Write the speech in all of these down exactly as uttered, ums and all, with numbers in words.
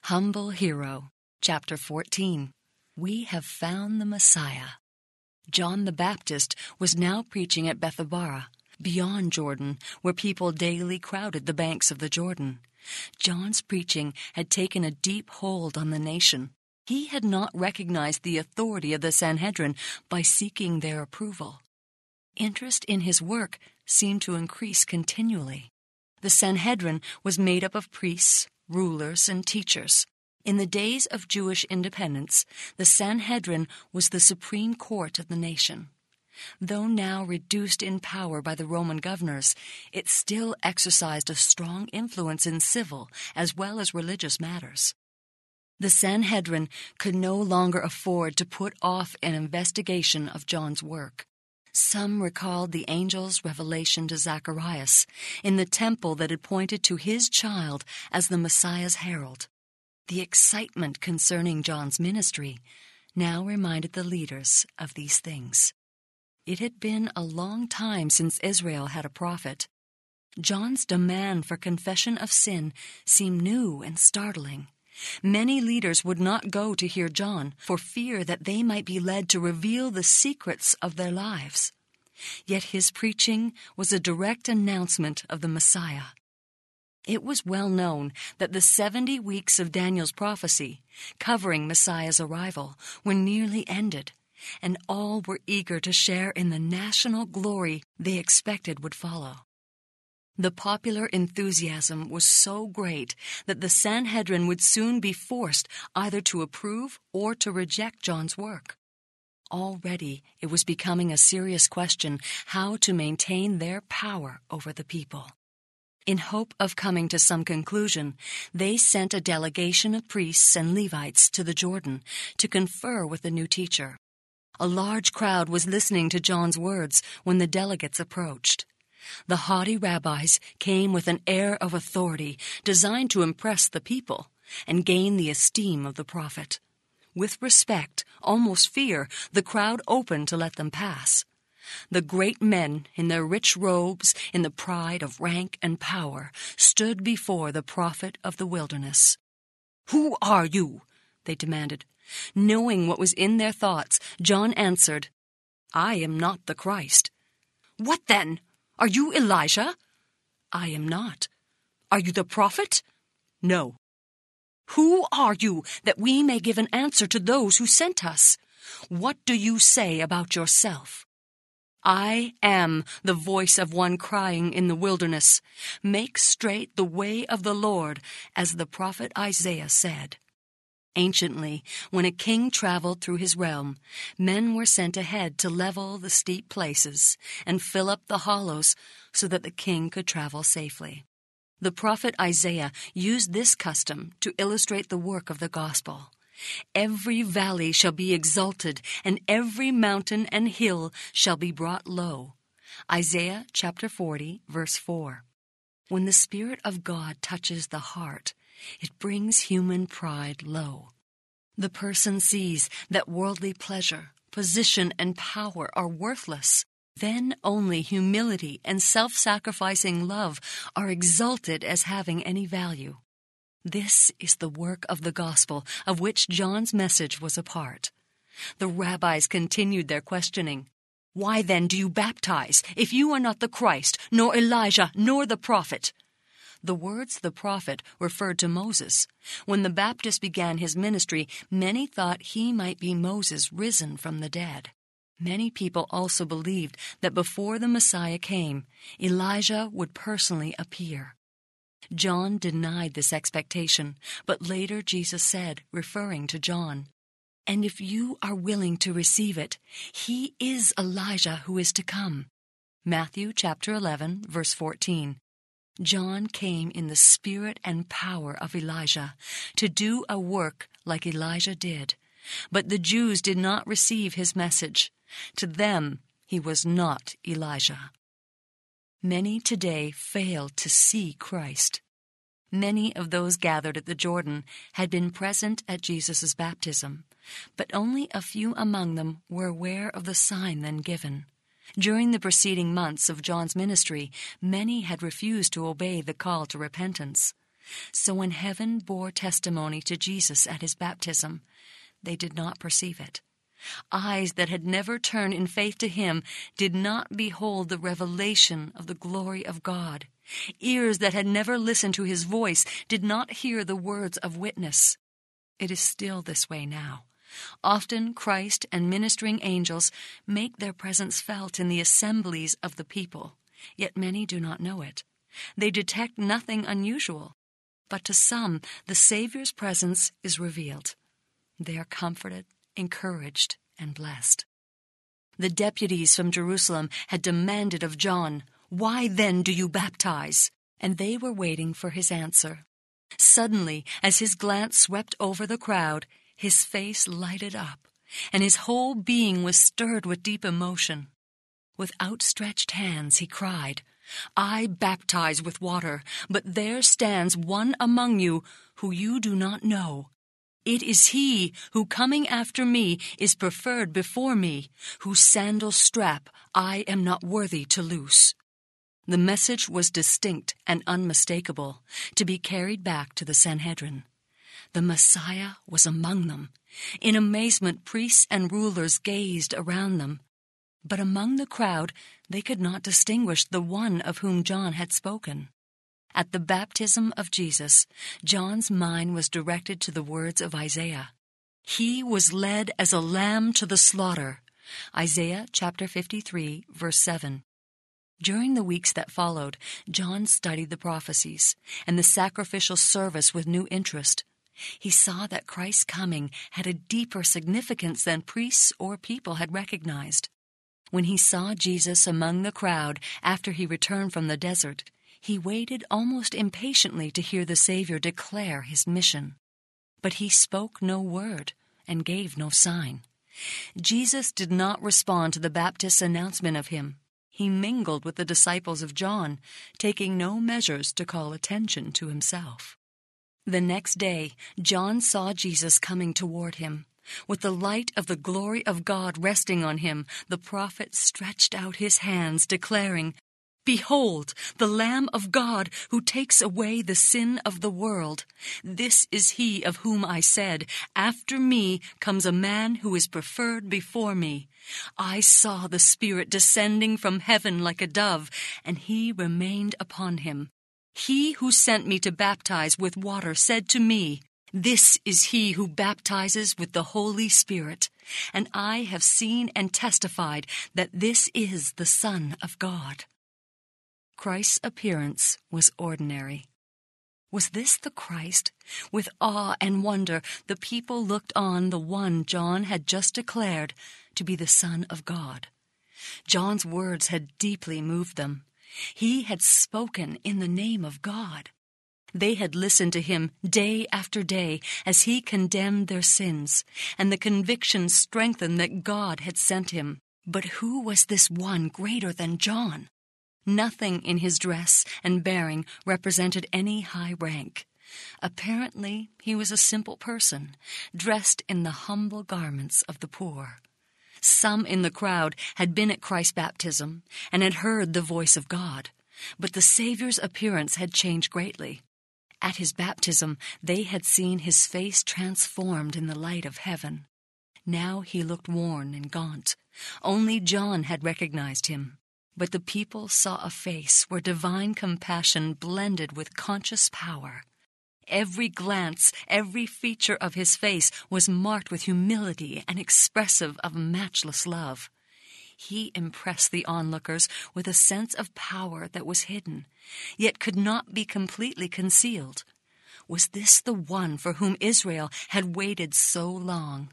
Humble Hero, Chapter fourteen. We have found the Messiah. John the Baptist was now preaching at Bethabara, beyond Jordan, where people daily crowded the banks of the Jordan. John's preaching had taken a deep hold on the nation. He had not recognized the authority of the Sanhedrin by seeking their approval. Interest in his work seemed to increase continually. The Sanhedrin was made up of priests, rulers, and teachers. In the days of Jewish independence, the Sanhedrin was the supreme court of the nation. Though now reduced in power by the Roman governors, it still exercised a strong influence in civil as well as religious matters. The Sanhedrin could no longer afford to put off an investigation of John's work. Some recalled the angel's revelation to Zacharias in the temple that had pointed to his child as the Messiah's herald. The excitement concerning John's ministry now reminded the leaders of these things. It had been a long time since Israel had a prophet. John's demand for confession of sin seemed new and startling. Many leaders would not go to hear John for fear that they might be led to reveal the secrets of their lives. Yet his preaching was a direct announcement of the Messiah. It was well known that the seventy weeks of Daniel's prophecy, covering Messiah's arrival, were nearly ended, and all were eager to share in the national glory they expected would follow. The popular enthusiasm was so great that the Sanhedrin would soon be forced either to approve or to reject John's work. Already it was becoming a serious question how to maintain their power over the people. In hope of coming to some conclusion, they sent a delegation of priests and Levites to the Jordan to confer with the new teacher. A large crowd was listening to John's words when the delegates approached. The haughty rabbis came with an air of authority designed to impress the people and gain the esteem of the prophet. With respect, almost fear, the crowd opened to let them pass. The great men, in their rich robes, in the pride of rank and power, stood before the prophet of the wilderness. "Who are you?" they demanded. Knowing what was in their thoughts, John answered, "I am not the Christ." "What then? Are you Elijah?" "I am not." "Are you the prophet?" "No." "Who are you, that we may give an answer to those who sent us? What do you say about yourself?" "I am the voice of one crying in the wilderness, 'Make straight the way of the Lord,' as the prophet Isaiah said." Anciently, when a king traveled through his realm, men were sent ahead to level the steep places and fill up the hollows so that the king could travel safely. The prophet Isaiah used this custom to illustrate the work of the gospel. "Every valley shall be exalted, and every mountain and hill shall be brought low." Isaiah chapter forty, verse four. When the Spirit of God touches the heart, it brings human pride low. The person sees that worldly pleasure, position, and power are worthless. Then only humility and self-sacrificing love are exalted as having any value. This is the work of the gospel of which John's message was a part. The rabbis continued their questioning. "Why then do you baptize, if you are not the Christ, nor Elijah, nor the prophet?" The words "the prophet" referred to Moses. When the Baptist began his ministry, many thought he might be Moses risen from the dead. Many people also believed that before the Messiah came, Elijah would personally appear. John denied this expectation, but later Jesus said, referring to John, "And if you are willing to receive it, he is Elijah who is to come." Matthew chapter eleven, verse fourteen. John came in the spirit and power of Elijah to do a work like Elijah did, but the Jews did not receive his message. To them, he was not Elijah. Many today fail to see Christ. Many of those gathered at the Jordan had been present at Jesus' baptism, but only a few among them were aware of the sign then given. During the preceding months of John's ministry, many had refused to obey the call to repentance. So when heaven bore testimony to Jesus at his baptism, they did not perceive it. Eyes that had never turned in faith to him did not behold the revelation of the glory of God. Ears that had never listened to his voice did not hear the words of witness. It is still this way now. Often Christ and ministering angels make their presence felt in the assemblies of the people, yet many do not know it. They detect nothing unusual, but to some the Savior's presence is revealed. They are comforted, encouraged, and blessed. The deputies from Jerusalem had demanded of John, "Why then do you baptize?" And they were waiting for his answer. Suddenly, as his glance swept over the crowd, his face lighted up, and his whole being was stirred with deep emotion. With outstretched hands he cried, "I baptize with water, but there stands one among you who you do not know. It is he who, coming after me, is preferred before me, whose sandal strap I am not worthy to loose." The message was distinct and unmistakable, to be carried back to the Sanhedrin. The Messiah was among them. In amazement, priests and rulers gazed around them. But among the crowd, they could not distinguish the one of whom John had spoken. At the baptism of Jesus, John's mind was directed to the words of Isaiah. He was led as a lamb to the slaughter. Isaiah chapter fifty-three, verse seven. During the weeks that followed, John studied the prophecies and the sacrificial service with new interest. He saw that Christ's coming had a deeper significance than priests or people had recognized. When he saw Jesus among the crowd after he returned from the desert, he waited almost impatiently to hear the Savior declare his mission. But he spoke no word and gave no sign. Jesus did not respond to the Baptist's announcement of him. He mingled with the disciples of John, taking no measures to call attention to himself. The next day, John saw Jesus coming toward him. With the light of the glory of God resting on him, the prophet stretched out his hands, declaring, "Behold, the Lamb of God who takes away the sin of the world. This is he of whom I said, 'After me comes a man who is preferred before me.' I saw the Spirit descending from heaven like a dove, and he remained upon him. He who sent me to baptize with water said to me, 'This is he who baptizes with the Holy Spirit,' and I have seen and testified that this is the Son of God." Christ's appearance was ordinary. Was this the Christ? With awe and wonder, the people looked on the one John had just declared to be the Son of God. John's words had deeply moved them. He had spoken in the name of God. They had listened to him day after day as he condemned their sins, and the conviction strengthened that God had sent him. But who was this one greater than John? Nothing in his dress and bearing represented any high rank. Apparently, he was a simple person, dressed in the humble garments of the poor. Some in the crowd had been at Christ's baptism and had heard the voice of God, but the Savior's appearance had changed greatly. At his baptism, they had seen his face transformed in the light of heaven. Now he looked worn and gaunt. Only John had recognized him. But the people saw a face where divine compassion blended with conscious power. Every glance, every feature of his face was marked with humility and expressive of matchless love. He impressed the onlookers with a sense of power that was hidden, yet could not be completely concealed. Was this the one for whom Israel had waited so long?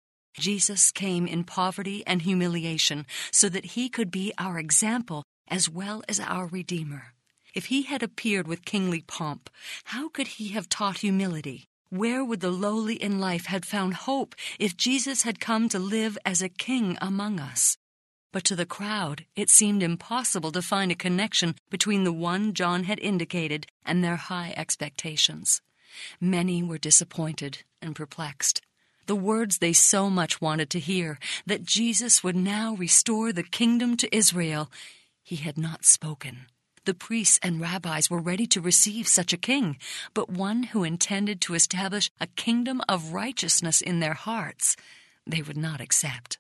Jesus came in poverty and humiliation so that he could be our example as well as our Redeemer. If he had appeared with kingly pomp, how could he have taught humility? Where would the lowly in life have found hope if Jesus had come to live as a king among us? But to the crowd, it seemed impossible to find a connection between the one John had indicated and their high expectations. Many were disappointed and perplexed. The words they so much wanted to hear, that Jesus would now restore the kingdom to Israel, he had not spoken. The priests and rabbis were ready to receive such a king, but one who intended to establish a kingdom of righteousness in their hearts, they would not accept.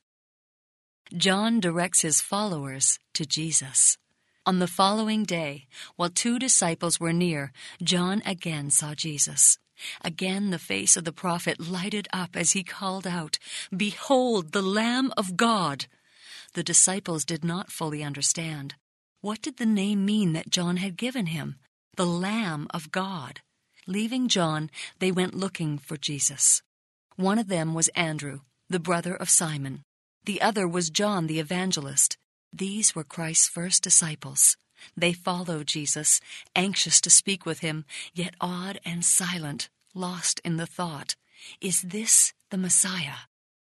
John directs his followers to Jesus. On the following day, while two disciples were near, John again saw Jesus. Again the face of the prophet lighted up as he called out, "Behold, the Lamb of God!" The disciples did not fully understand. What did the name mean that John had given him? The Lamb of God. Leaving John, they went looking for Jesus. One of them was Andrew, the brother of Simon. The other was John the evangelist. These were Christ's first disciples. They followed Jesus, anxious to speak with him, yet awed and silent, lost in the thought, "Is this the Messiah?"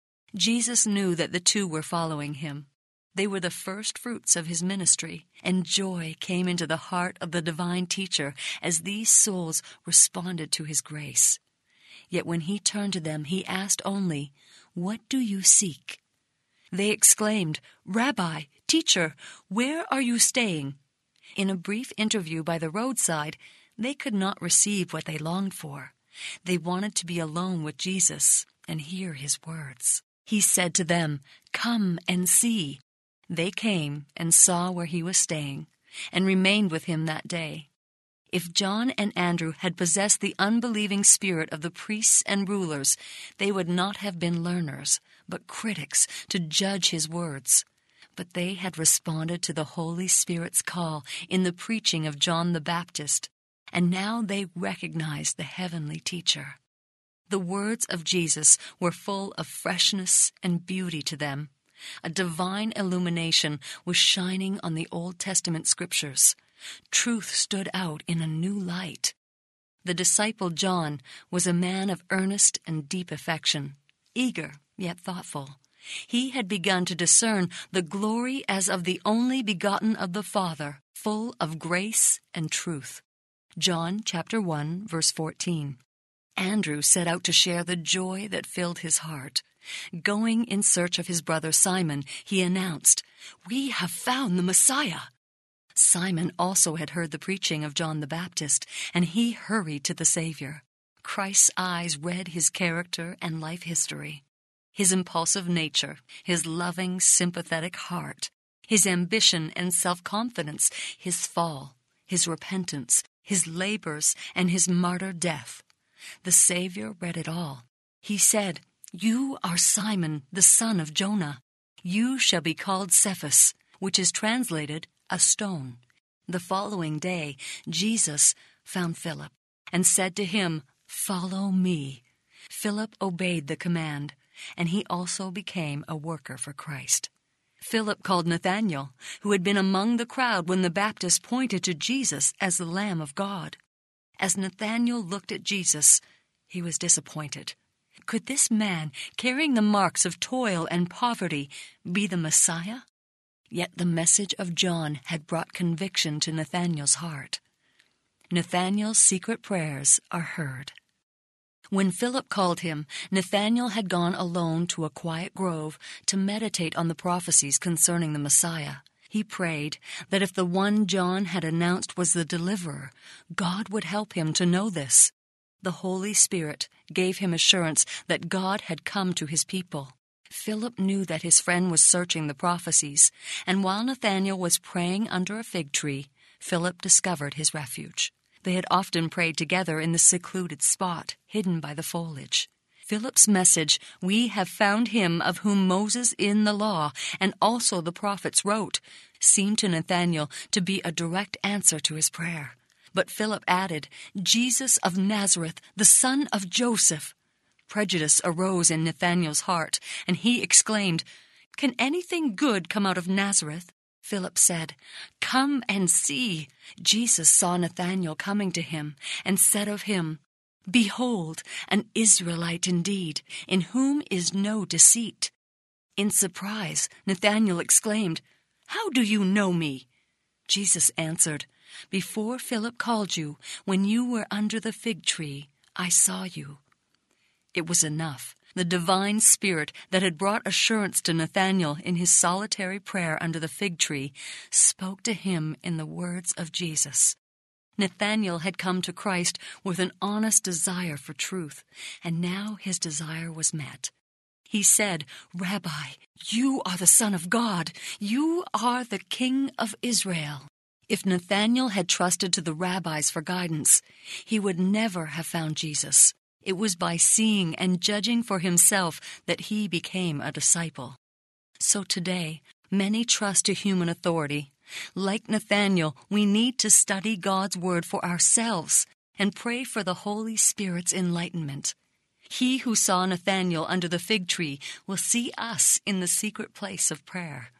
Jesus knew that the two were following him. They were the first fruits of his ministry, and joy came into the heart of the divine teacher as these souls responded to his grace. Yet when he turned to them, he asked only, "What do you seek?" They exclaimed, "Rabbi, teacher, where are you staying?" In a brief interview by the roadside, they could not receive what they longed for. They wanted to be alone with Jesus and hear his words. He said to them, "Come and see." They came and saw where he was staying and remained with him that day. If John and Andrew had possessed the unbelieving spirit of the priests and rulers, they would not have been learners, but critics to judge his words. But they had responded to the Holy Spirit's call in the preaching of John the Baptist, and now they recognized the heavenly teacher. The words of Jesus were full of freshness and beauty to them. A divine illumination was shining on the Old Testament scriptures. Truth stood out in a new light. The disciple John was a man of earnest and deep affection, eager yet thoughtful. He had begun to discern the glory as of the only begotten of the Father, full of grace and truth. John chapter one, verse fourteen. Andrew set out to share the joy that filled his heart. Going in search of his brother Simon, he announced, "We have found the Messiah." Simon also had heard the preaching of John the Baptist, and he hurried to the Savior. Christ's eyes read his character and life history. His impulsive nature, his loving, sympathetic heart, his ambition and self-confidence, his fall, his repentance, his labors, and his martyr death. The Savior read it all. He said, "You are Simon, the son of Jonah. You shall be called Cephas," which is translated a stone. The following day, Jesus found Philip and said to him, "Follow me." Philip obeyed the command, and he also became a worker for Christ. Philip called Nathanael, who had been among the crowd when the Baptist pointed to Jesus as the Lamb of God. As Nathanael looked at Jesus, he was disappointed. Could this man, carrying the marks of toil and poverty, be the Messiah? Yet the message of John had brought conviction to Nathanael's heart. Nathanael's secret prayers are heard. When Philip called him, Nathanael had gone alone to a quiet grove to meditate on the prophecies concerning the Messiah. He prayed that if the one John had announced was the deliverer, God would help him to know this. The Holy Spirit gave him assurance that God had come to his people. Philip knew that his friend was searching the prophecies, and while Nathanael was praying under a fig tree, Philip discovered his refuge. They had often prayed together in the secluded spot, hidden by the foliage. Philip's message, "We have found him of whom Moses in the law and also the prophets wrote," seemed to Nathanael to be a direct answer to his prayer. But Philip added, "Jesus of Nazareth, the son of Joseph." Prejudice arose in Nathanael's heart, and he exclaimed, "Can anything good come out of Nazareth?" Philip said, "Come and see." Jesus saw Nathanael coming to him and said of him, "Behold, an Israelite indeed, in whom is no deceit." In surprise, Nathanael exclaimed, "How do you know me?" Jesus answered, "Before Philip called you, when you were under the fig tree, I saw you." It was enough. The divine spirit that had brought assurance to Nathanael in his solitary prayer under the fig tree spoke to him in the words of Jesus. Nathanael had come to Christ with an honest desire for truth, and now his desire was met. He said, "Rabbi, you are the Son of God. You are the King of Israel." If Nathanael had trusted to the rabbis for guidance, he would never have found Jesus. It was by seeing and judging for himself that he became a disciple. So today, many trust to human authority. Like Nathanael, we need to study God's Word for ourselves and pray for the Holy Spirit's enlightenment. He who saw Nathanael under the fig tree will see us in the secret place of prayer.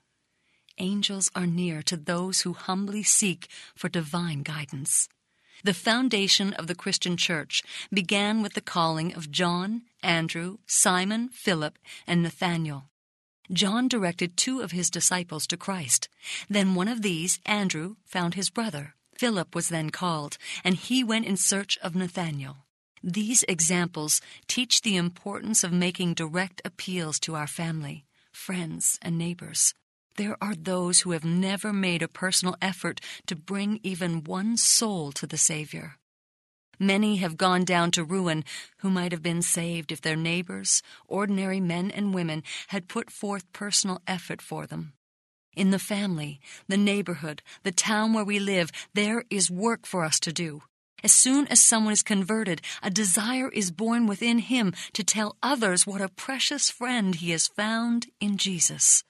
Angels are near to those who humbly seek for divine guidance. The foundation of the Christian Church began with the calling of John, Andrew, Simon, Philip, and Nathanael. John directed two of his disciples to Christ. Then one of these, Andrew, found his brother. Philip was then called, and he went in search of Nathanael. These examples teach the importance of making direct appeals to our family, friends, and neighbors. There are those who have never made a personal effort to bring even one soul to the Savior. Many have gone down to ruin who might have been saved if their neighbors, ordinary men and women, had put forth personal effort for them. In the family, the neighborhood, the town where we live, there is work for us to do. As soon as someone is converted, a desire is born within him to tell others what a precious friend he has found in Jesus.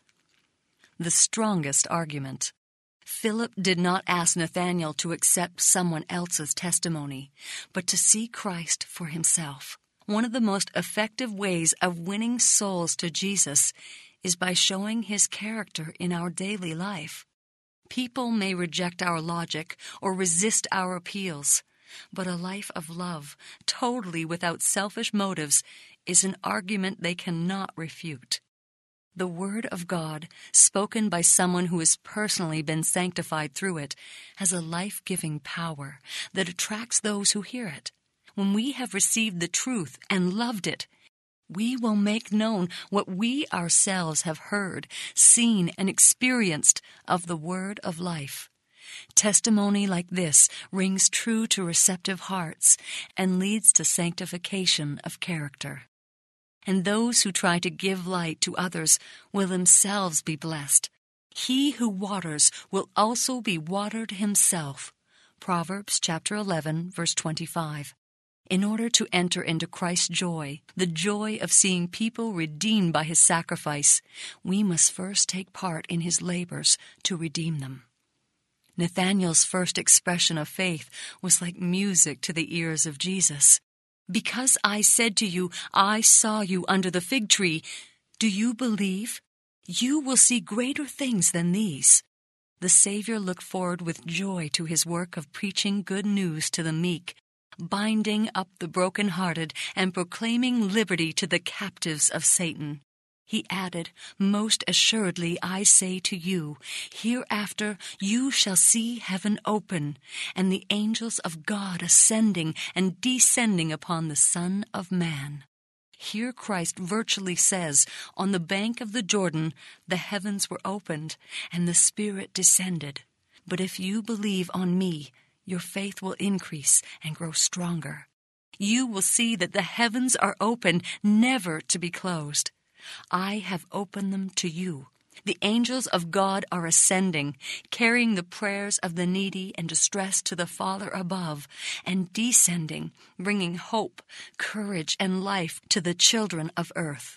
The strongest argument. Philip did not ask Nathanael to accept someone else's testimony, but to see Christ for himself. One of the most effective ways of winning souls to Jesus is by showing his character in our daily life. People may reject our logic or resist our appeals, but a life of love, totally without selfish motives, is an argument they cannot refute. The Word of God, spoken by someone who has personally been sanctified through it, has a life-giving power that attracts those who hear it. When we have received the truth and loved it, we will make known what we ourselves have heard, seen, and experienced of the Word of life. Testimony like this rings true to receptive hearts and leads to sanctification of character. And those who try to give light to others will themselves be blessed. He who waters will also be watered himself. Proverbs chapter eleven, verse twenty-five. In order to enter into Christ's joy, the joy of seeing people redeemed by his sacrifice, we must first take part in his labors to redeem them. Nathanael's first expression of faith was like music to the ears of Jesus. "Because I said to you, I saw you under the fig tree, do you believe? You will see greater things than these." The Savior looked forward with joy to his work of preaching good news to the meek, binding up the brokenhearted, and proclaiming liberty to the captives of Satan. He added, "Most assuredly I say to you, hereafter you shall see heaven open, and the angels of God ascending and descending upon the Son of Man." Here Christ virtually says, on the bank of the Jordan, the heavens were opened, and the Spirit descended. But if you believe on me, your faith will increase and grow stronger. You will see that the heavens are open, never to be closed. I have opened them to you. The angels of God are ascending, carrying the prayers of the needy and distressed to the Father above, and descending, bringing hope, courage, and life to the children of earth.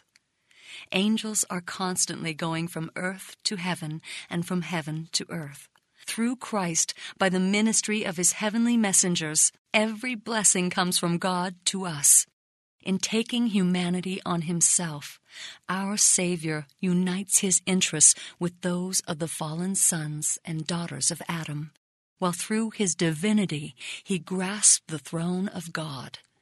Angels are constantly going from earth to heaven and from heaven to earth. Through Christ, by the ministry of his heavenly messengers, every blessing comes from God to us. In taking humanity on himself, our Savior unites his interests with those of the fallen sons and daughters of Adam, while through his divinity he grasped the throne of God.